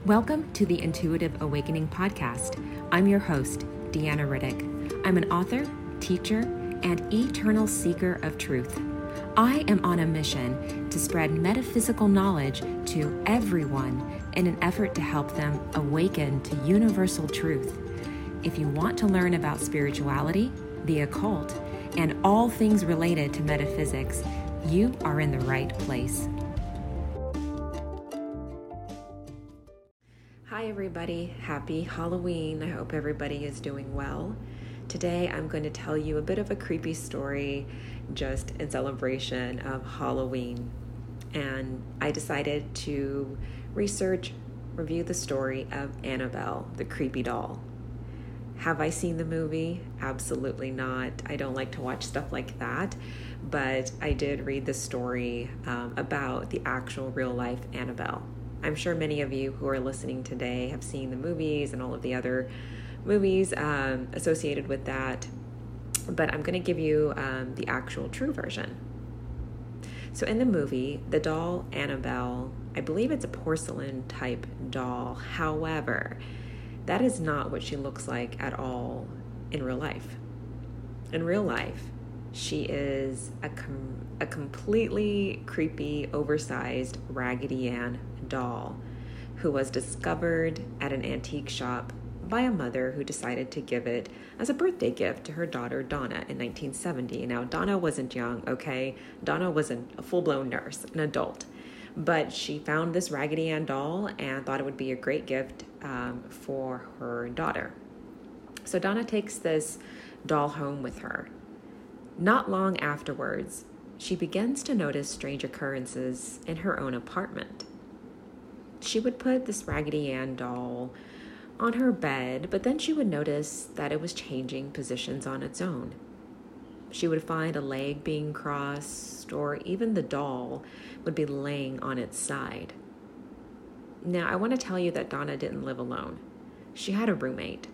Welcome to the Intuitive Awakening Podcast. I'm your host, Deanna Riddick. I'm an author, teacher, and eternal seeker of truth. I am on a mission to spread metaphysical knowledge to everyone in an effort to help them awaken to universal truth. If you want to learn about spirituality, the occult, and all things related to metaphysics, you are in the right place. Hi everybody, happy Halloween. I hope everybody is doing well. Today I'm going to tell you a bit of a creepy story just in celebration of Halloween. And I decided to review the story of Annabelle, the creepy doll. Have I seen the movie? Absolutely not. I don't like to watch stuff like that, but I did read the story about the actual real life Annabelle. I'm sure many of you who are listening today have seen the movies and all of the other movies associated with that, but I'm going to give you the actual true version. So in the movie, the doll Annabelle, I believe it's a porcelain type doll. However, that is not what she looks like at all in real life. In real life, she is a completely creepy, oversized Raggedy Ann doll who was discovered at an antique shop by a mother who decided to give it as a birthday gift to her daughter Donna in 1970. Now, Donna wasn't young, okay? Donna was a full-blown nurse, an adult. But she found this Raggedy Ann doll and thought it would be a great gift for her daughter. So Donna takes this doll home with her. Not long afterwards, she begins to notice strange occurrences in her own apartment. She would put this Raggedy Ann doll on her bed, but then she would notice that it was changing positions on its own. She would find a leg being crossed, or even the doll would be laying on its side. Now, I want to tell you that Donna didn't live alone. She had a roommate.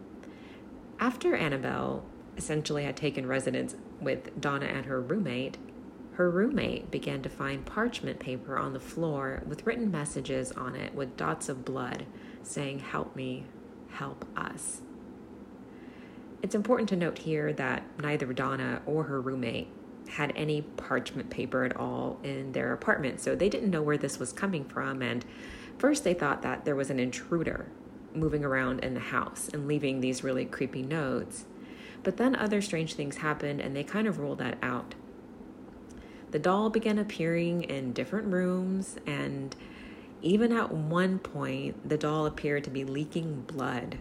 After Annabelle essentially had taken residence with Donna and her roommate began to find parchment paper on the floor with written messages on it with dots of blood saying, "Help me, help us." It's important to note here that neither Donna or her roommate had any parchment paper at all in their apartment, so they didn't know where this was coming from, and first they thought that there was an intruder moving around in the house and leaving these really creepy notes. But then other strange things happened, and they kind of ruled that out. The doll began appearing in different rooms, and even at one point, the doll appeared to be leaking blood.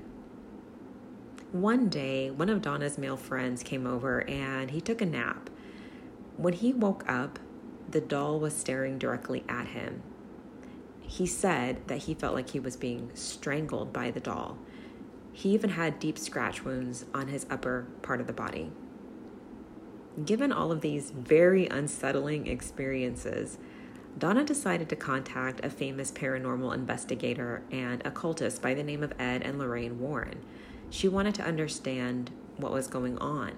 One day, one of Donna's male friends came over, and he took a nap. When he woke up, the doll was staring directly at him. He said that he felt like he was being strangled by the doll. He even had deep scratch wounds on his upper part of the body. Given all of these very unsettling experiences, Donna decided to contact a famous paranormal investigator and occultist by the name of Ed and Lorraine Warren. She wanted to understand what was going on.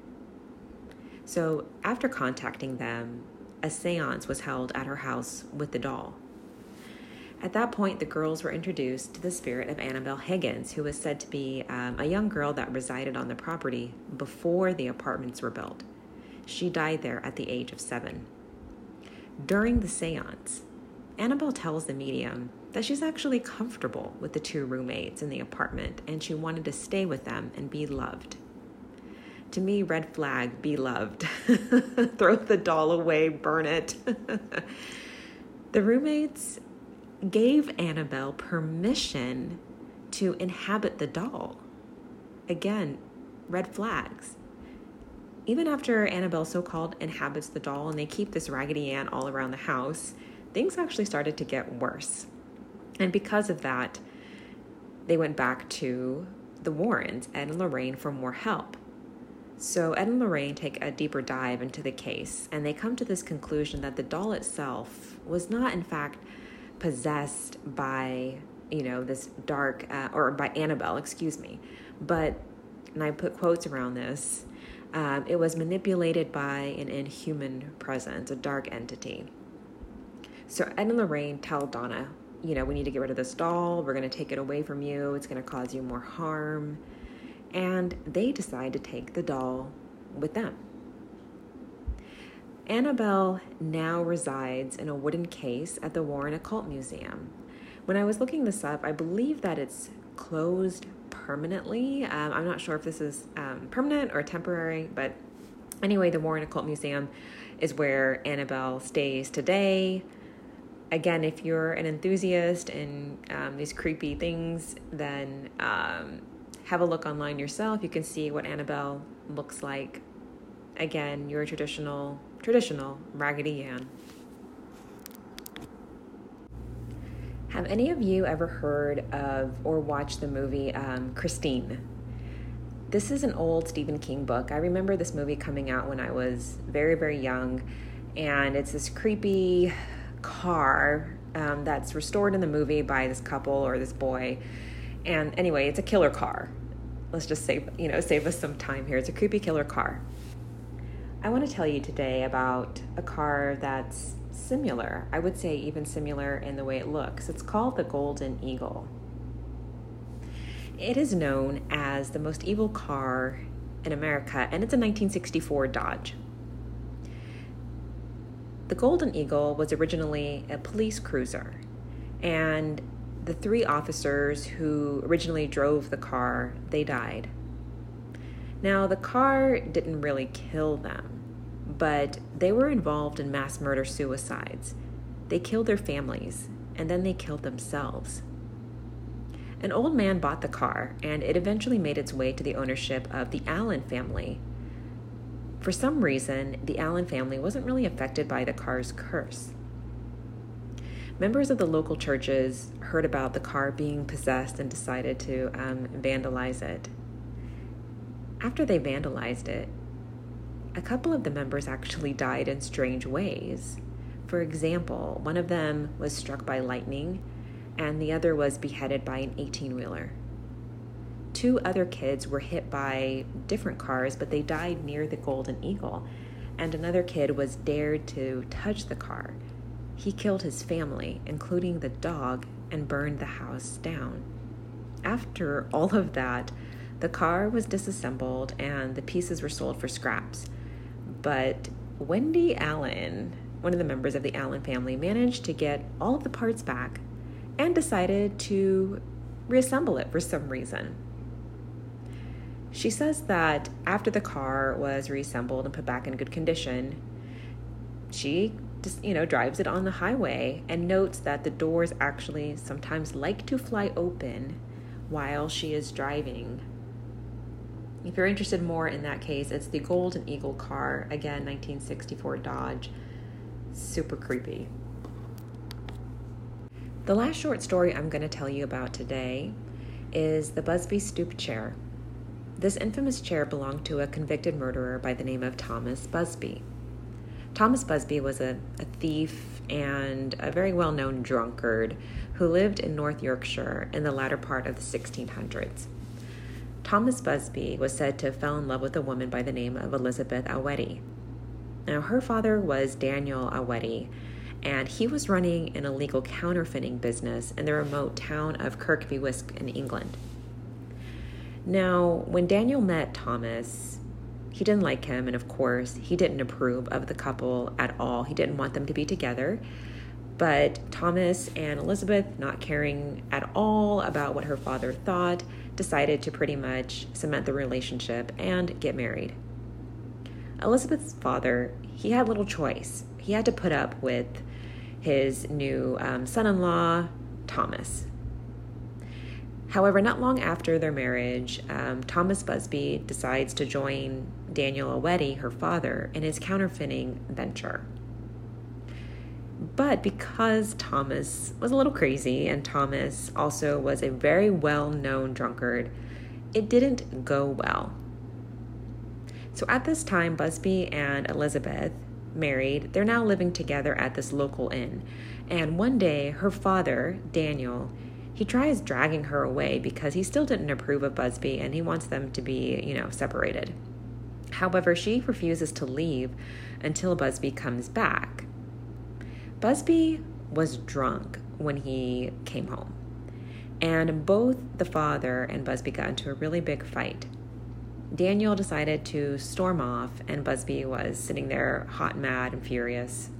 So after contacting them, a seance was held at her house with the doll. At that point, the girls were introduced to the spirit of Annabelle Higgins, who was said to be a young girl that resided on the property before the apartments were built. She died there at the age of 7. During the seance, Annabelle tells the medium that she's actually comfortable with the two roommates in the apartment and she wanted to stay with them and be loved. To me, red flag, be loved. Throw the doll away, burn it. The roommates gave Annabelle permission to inhabit the doll. Again, red flags. Even after Annabelle so-called inhabits the doll and they keep this Raggedy Ann all around the house, things actually started to get worse. And because of that, they went back to the Warrens, Ed and Lorraine, for more help. So Ed and Lorraine take a deeper dive into the case, and they come to this conclusion that the doll itself was not, in fact, possessed by, this dark, or by Annabelle, but, and I put quotes around this, it was manipulated by an inhuman presence, a dark entity. So Ed and Lorraine tell Donna we need to get rid of this doll. We're going to take it away from you. It's going to cause you more harm. And they decide to take the doll with them. Annabelle now resides in a wooden case at the Warren Occult Museum. When I was looking this up, I believe that it's closed permanently. I'm not sure if this is permanent or temporary, but anyway, the Warren Occult Museum is where Annabelle stays today. Again, if you're an enthusiast in these creepy things, then have a look online yourself. You can see what Annabelle looks like. Again, your traditional Raggedy Ann. Have any of you ever heard of or watched the movie Christine? This is an old Stephen King book. I remember this movie coming out when I was very, very young, and it's this creepy car that's restored in the movie by this couple or this boy. And anyway, it's a killer car. Let's just save us some time here. It's a creepy killer car. I want to tell you today about a car that's similar. I would say even similar in the way it looks. It's called the Golden Eagle. It is known as the most evil car in America, and it's a 1964 Dodge. The Golden Eagle was originally a police cruiser, and the 3 officers who originally drove the car, they died. Now, the car didn't really kill them, but they were involved in mass murder-suicides. They killed their families, and then they killed themselves. An old man bought the car, and it eventually made its way to the ownership of the Allen family. For some reason, the Allen family wasn't really affected by the car's curse. Members of the local churches heard about the car being possessed and decided to vandalize it. After they vandalized it, a couple of the members actually died in strange ways. For example, one of them was struck by lightning, and the other was beheaded by an 18-wheeler. 2 other kids were hit by different cars, but they died near the Golden Eagle, and another kid was dared to touch the car. He killed his family, including the dog, and burned the house down. After all of that, the car was disassembled and the pieces were sold for scraps. But Wendy Allen, one of the members of the Allen family, managed to get all of the parts back and decided to reassemble it for some reason. She says that after the car was reassembled and put back in good condition, she just, drives it on the highway and notes that the doors actually sometimes like to fly open while she is driving. If you're interested more in that case, it's the Golden Eagle car, again, 1964 Dodge. Super creepy. The last short story I'm going to tell you about today is the Busby Stoop chair. This infamous chair belonged to a convicted murderer by the name of Thomas Busby. Thomas Busby was a thief and a very well-known drunkard who lived in North Yorkshire in the latter part of the 1600s. Thomas Busby was said to have fell in love with a woman by the name of Elizabeth Awetty. Now, her father was Daniel Awetty, and he was running an illegal counterfeiting business in the remote town of Kirkby Wisk in England. Now, when Daniel met Thomas, he didn't like him, and of course, he didn't approve of the couple at all. He didn't want them to be together. But Thomas and Elizabeth, not caring at all about what her father thought, decided to pretty much cement the relationship and get married. Elizabeth's father, he had little choice. He had to put up with his new son-in-law, Thomas. However, not long after their marriage, Thomas Busby decides to join Daniel Awetty, her father, in his counterfeiting venture. But because Thomas was a little crazy and Thomas also was a very well-known drunkard, it didn't go well. So at this time, Busby and Elizabeth married. They're now living together at this local inn. And one day, her father, Daniel, he tries dragging her away because he still didn't approve of Busby and he wants them to be, separated. However, she refuses to leave until Busby comes back. Busby was drunk when he came home. And both the father and Busby got into a really big fight. Daniel decided to storm off, and Busby was sitting there hot, mad, and furious.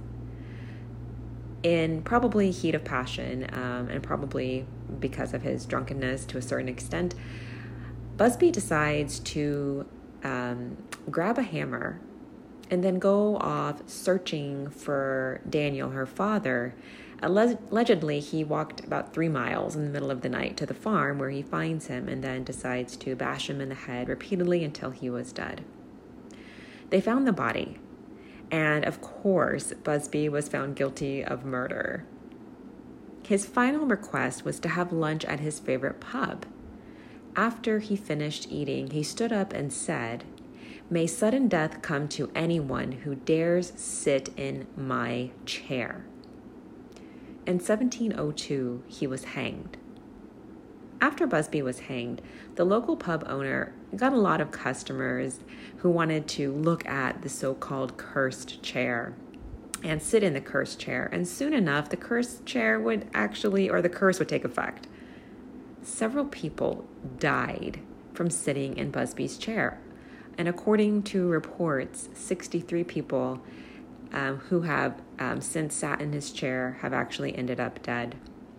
In probably heat of passion, and probably because of his drunkenness to a certain extent, Busby decides to grab a hammer and then go off searching for Daniel, her father. Allegedly, he walked about 3 miles in the middle of the night to the farm where he finds him and then decides to bash him in the head repeatedly until he was dead. They found the body, and of course, Busby was found guilty of murder. His final request was to have lunch at his favorite pub. After he finished eating, he stood up and said, "May sudden death come to anyone who dares sit in my chair." In 1702, he was hanged. After Busby was hanged, the local pub owner got a lot of customers who wanted to look at the so-called cursed chair and sit in the cursed chair. And soon enough, the cursed chair would the curse would take effect. Several people died from sitting in Busby's chair. And according to reports, 63 people who have since sat in his chair have actually ended up dead.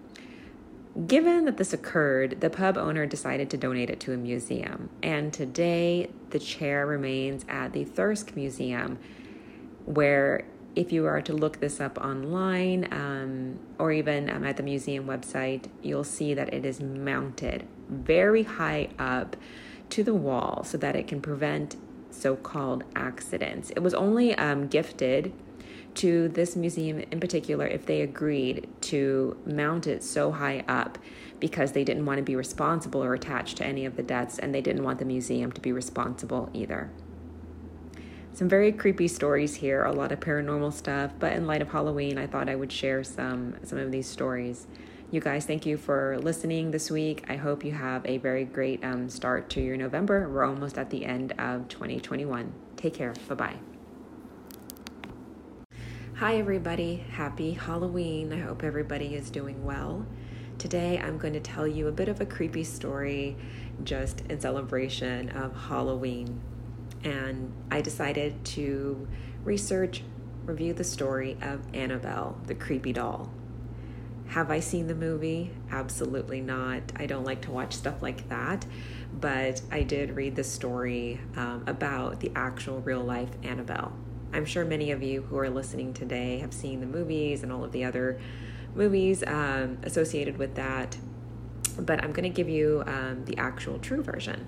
Given that this occurred, the pub owner decided to donate it to a museum. And today, the chair remains at the Thirsk Museum, where if you are to look this up online or even at the museum website, you'll see that it is mounted very high up to the wall so that it can prevent so-called accidents. It was only gifted to this museum in particular if they agreed to mount it so high up because they didn't want to be responsible or attached to any of the deaths, and they didn't want the museum to be responsible either. Some very creepy stories here, a lot of paranormal stuff, but in light of Halloween, I thought I would share some of these stories. You guys, thank you for listening this week. I hope you have a very great start to your November. We're almost at the end of 2021. Take care. Bye-bye. Hi, everybody. Happy Halloween. I hope everybody is doing well. Today, I'm going to tell you a bit of a creepy story just in celebration of Halloween. And I decided to review the story of Annabelle, the creepy doll. Have I seen the movie? Absolutely not. I don't like to watch stuff like that, but I did read the story about the actual real-life Annabelle. I'm sure many of you who are listening today have seen the movies and all of the other movies associated with that, but I'm going to give you the actual true version.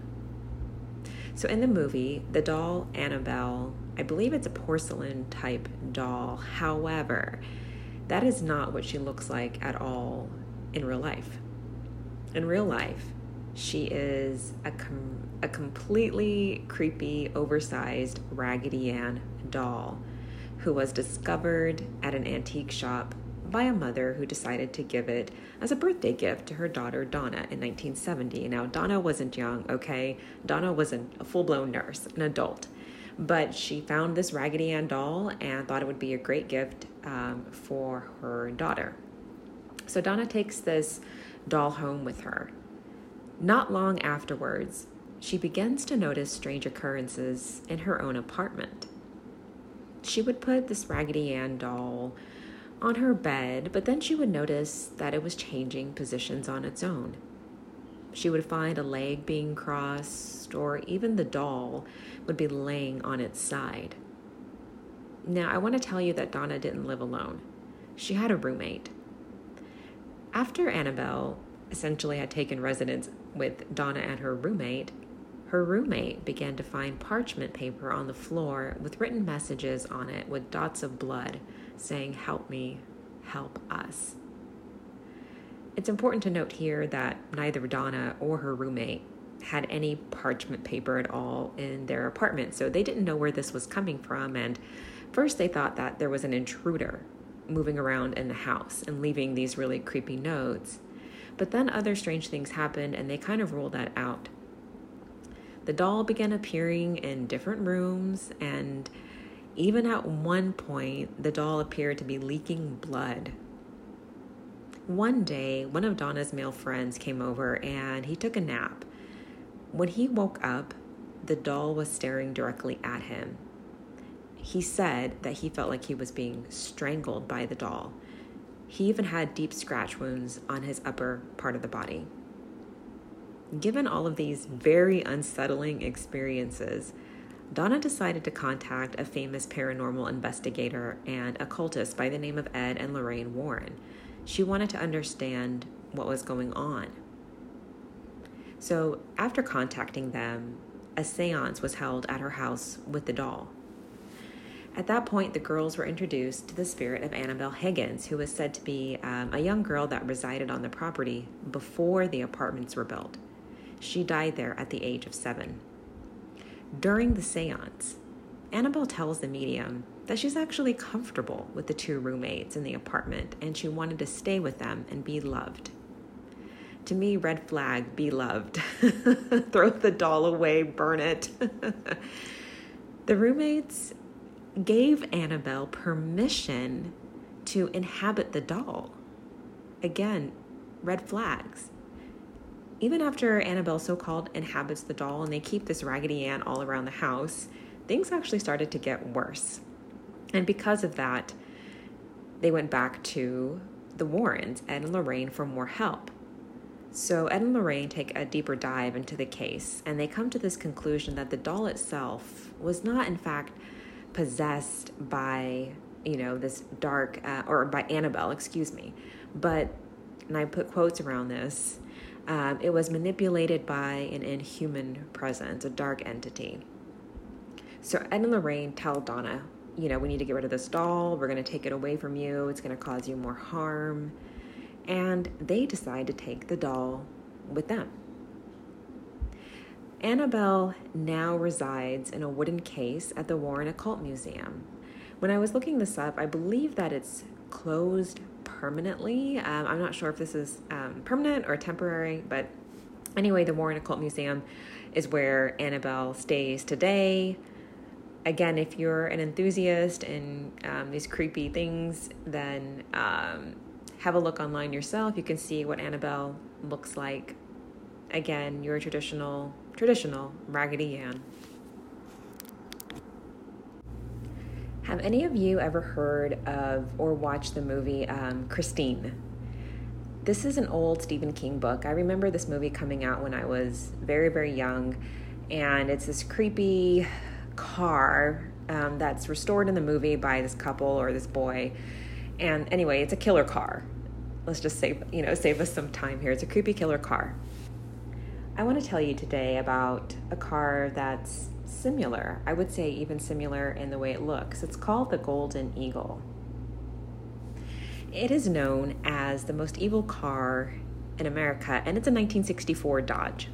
So in the movie, the doll Annabelle, I believe it's a porcelain type doll. However, that is not what she looks like at all in real life. In real life, she is a completely creepy, oversized Raggedy Ann doll who was discovered at an antique shop by a mother who decided to give it as a birthday gift to her daughter Donna in 1970. Now, Donna wasn't young, okay? Donna was a full-blown nurse, an adult. But she found this Raggedy Ann doll and thought it would be a great gift for her daughter. So Donna takes this doll home with her. Not long afterwards, she begins to notice strange occurrences in her own apartment. She would put this Raggedy Ann doll on her bed, but then she would notice that it was changing positions on its own. She would find a leg being crossed, or even the doll would be laying on its side. Now, I want to tell you that Donna didn't live alone. She had a roommate. After Annabelle essentially had taken residence with Donna and her roommate began to find parchment paper on the floor with written messages on it with dots of blood saying, "Help me, help us." It's important to note here that neither Donna or her roommate had any parchment paper at all in their apartment, so they didn't know where this was coming from, and first they thought that there was an intruder moving around in the house and leaving these really creepy notes. But then other strange things happened, and they kind of ruled that out. The doll began appearing in different rooms, and even at one point, the doll appeared to be leaking blood. One day, one of Donna's male friends came over and he took a nap. When he woke up, the doll was staring directly at him. He said that he felt like he was being strangled by the doll. He even had deep scratch wounds on his upper part of the body. Given all of these very unsettling experiences, Donna decided to contact a famous paranormal investigator and occultist by the name of Ed and Lorraine Warren. She wanted to understand what was going on. So after contacting them, a seance was held at her house with the doll. At that point, the girls were introduced to the spirit of Annabelle Higgins, who was said to be a young girl that resided on the property before the apartments were built. She died there at the age of 7. During the seance, Annabelle tells the medium that she's actually comfortable with the 2 roommates in the apartment and she wanted to stay with them and be loved. To me, red flag, be loved. Throw the doll away, burn it. The roommates gave Annabelle permission to inhabit the doll. Again, red flags. Even after Annabelle so-called inhabits the doll and they keep this Raggedy Ann all around the house, things actually started to get worse. And because of that, they went back to the Warrens, Ed and Lorraine, for more help. So Ed and Lorraine take a deeper dive into the case, and they come to this conclusion that the doll itself was not, in fact, possessed by, this dark, or by Annabelle, but, and I put quotes around this, it was manipulated by an inhuman presence, a dark entity. So Ed and Lorraine tell Donna, we need to get rid of this doll. We're going to take it away from you. It's going to cause you more harm. And they decide to take the doll with them. Annabelle now resides in a wooden case at the Warren Occult Museum. When I was looking this up, I believe that it's closed permanently. I'm not sure if this is permanent or temporary, but anyway, the Warren Occult Museum is where Annabelle stays today. Again, if you're an enthusiast in these creepy things, then have a look online yourself. You can see what Annabelle looks like. Again, your traditional Raggedy Ann. Have any of you ever heard of or watched the movie Christine? This is an old Stephen King book. I remember this movie coming out when I was very, very young, and it's this creepy car that's restored in the movie by this couple or this boy. And anyway, it's a killer car. Let's just save us some time here. It's a creepy killer car. I want to tell you today about a car that's similar. I would say even similar in the way it looks. It's called the Golden Eagle. It is known as the most evil car in America, and it's a 1964 Dodge.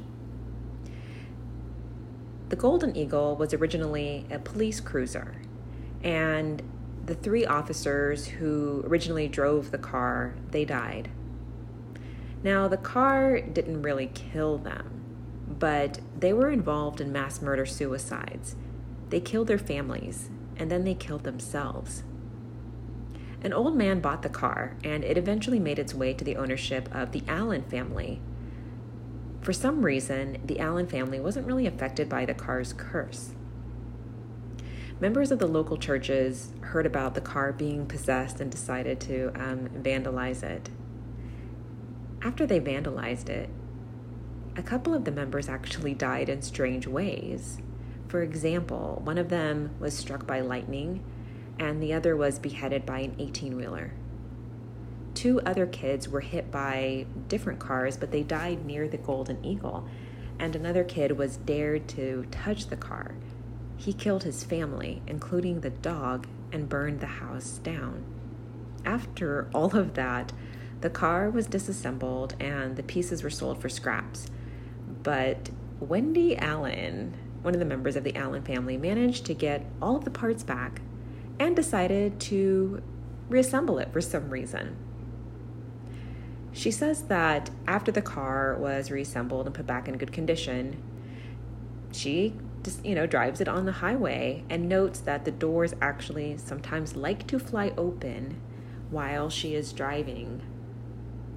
The Golden Eagle was originally a police cruiser, and the 3 officers who originally drove the car, they died. Now, the car didn't really kill them, but they were involved in mass murder suicides. They killed their families, and then they killed themselves. An old man bought the car, and it eventually made its way to the ownership of the Allen family. For some reason, the Allen family wasn't really affected by the car's curse. Members of the local churches heard about the car being possessed and decided to vandalize it. After they vandalized it, a couple of the members actually died in strange ways. For example, one of them was struck by lightning, and the other was beheaded by an 18-wheeler. 2 other kids were hit by different cars, but they died near the Golden Eagle, and another kid was dared to touch the car. He killed his family, including the dog, and burned the house down. After all of that, the car was disassembled and the pieces were sold for scraps. But Wendy Allen, one of the members of the Allen family, managed to get all of the parts back and decided to reassemble it for some reason. She says that after the car was reassembled and put back in good condition, she just, drives it on the highway and notes that the doors actually sometimes like to fly open while she is driving.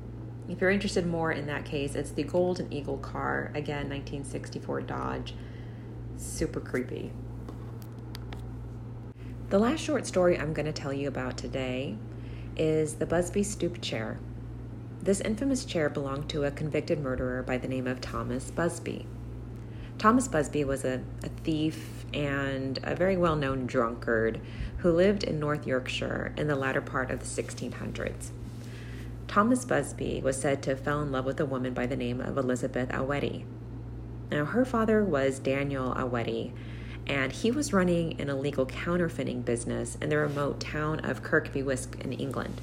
If you're interested more in that case, it's the Golden Eagle car. Again, 1964 Dodge. Super creepy. The last short story I'm going to tell you about today is the Busby Stoop chair. This infamous chair belonged to a convicted murderer by the name of Thomas Busby. Thomas Busby was a thief and a very well-known drunkard who lived in North Yorkshire in the latter part of the 1600s. Thomas Busby was said to have fell in love with a woman by the name of Elizabeth Awetty. Now, her father was Daniel Awetty, and he was running an illegal counterfeiting business in the remote town of Kirkby Wiske in England.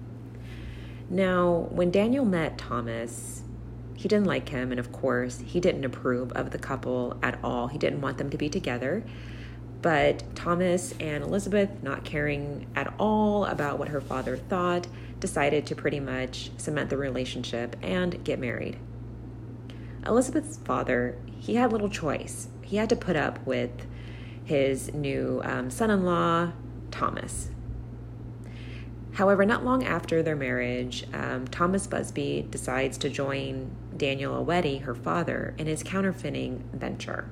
Now, when Daniel met Thomas, he didn't like him, and of course, he didn't approve of the couple at all. He didn't want them to be together. But Thomas and Elizabeth, not caring at all about what her father thought, decided to pretty much cement the relationship and get married. Elizabeth's father, he had little choice. He had to put up with his new son-in-law, Thomas. However, not long after their marriage, Thomas Busby decides to join Daniel Awetty, her father, in his counterfeiting venture.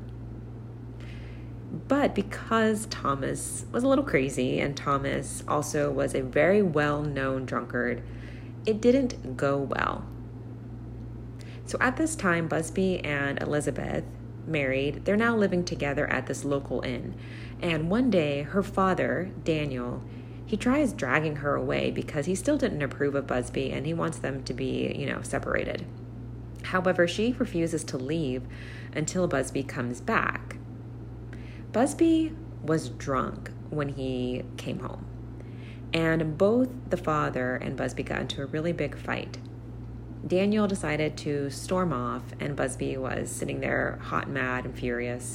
But because Thomas was a little crazy and Thomas also was a very well-known drunkard, it didn't go well. So at this time, Busby and Elizabeth married. They're now living together at this local inn. And one day, her father, Daniel, he tries dragging her away because he still didn't approve of Busby and he wants them to be, separated. However, she refuses to leave until Busby comes back. Busby was drunk when he came home, and both the father and Busby got into a really big fight. Daniel decided to storm off, and Busby was sitting there hot, mad, and furious.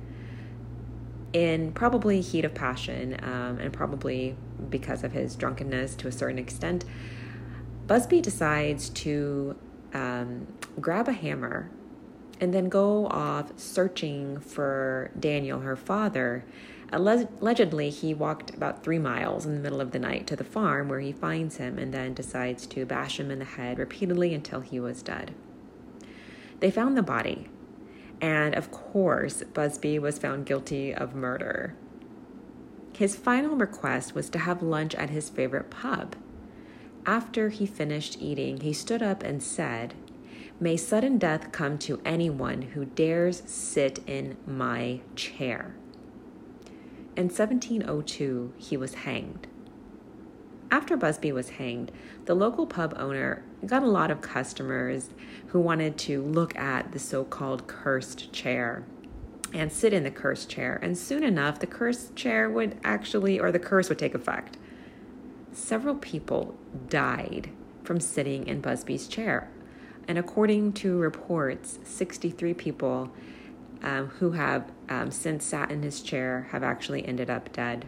In probably heat of passion, and probably because of his drunkenness to a certain extent, Busby decides to grab a hammer and then go off searching for Daniel, her father. Allegedly, he walked about 3 miles in the middle of the night to the farm where he finds him and then decides to bash him in the head repeatedly until he was dead. They found the body, and of course, Busby was found guilty of murder. His final request was to have lunch at his favorite pub. After he finished eating, he stood up and said, "May sudden death come to anyone who dares sit in my chair." In 1702, he was hanged. After Busby was hanged, the local pub owner got a lot of customers who wanted to look at the so-called cursed chair and sit in the cursed chair. And soon enough, the cursed chair would the curse would take effect. Several people died from sitting in Busby's chair. And according to reports, 63 people who have since sat in his chair have actually ended up dead.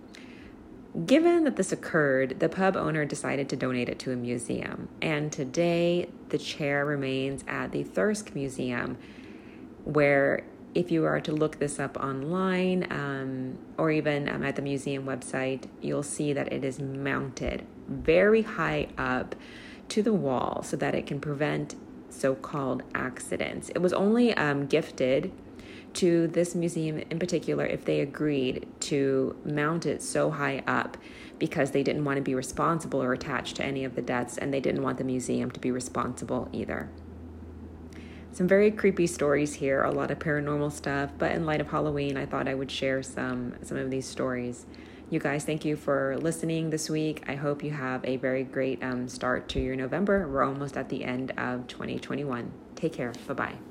Given that this occurred, the pub owner decided to donate it to a museum. And today, the chair remains at the Thirsk Museum, where if you are to look this up online or even at the museum website, you'll see that it is mounted very high up to the wall so that it can prevent so-called accidents. It was only gifted to this museum in particular if they agreed to mount it so high up because they didn't want to be responsible or attached to any of the deaths, and they didn't want the museum to be responsible either. Some very creepy stories here, a lot of paranormal stuff, but in light of Halloween, I thought I would share some of these stories. You guys, thank you for listening this week. I hope you have a very great start to your November. We're almost at the end of 2021. Take care. Bye-bye.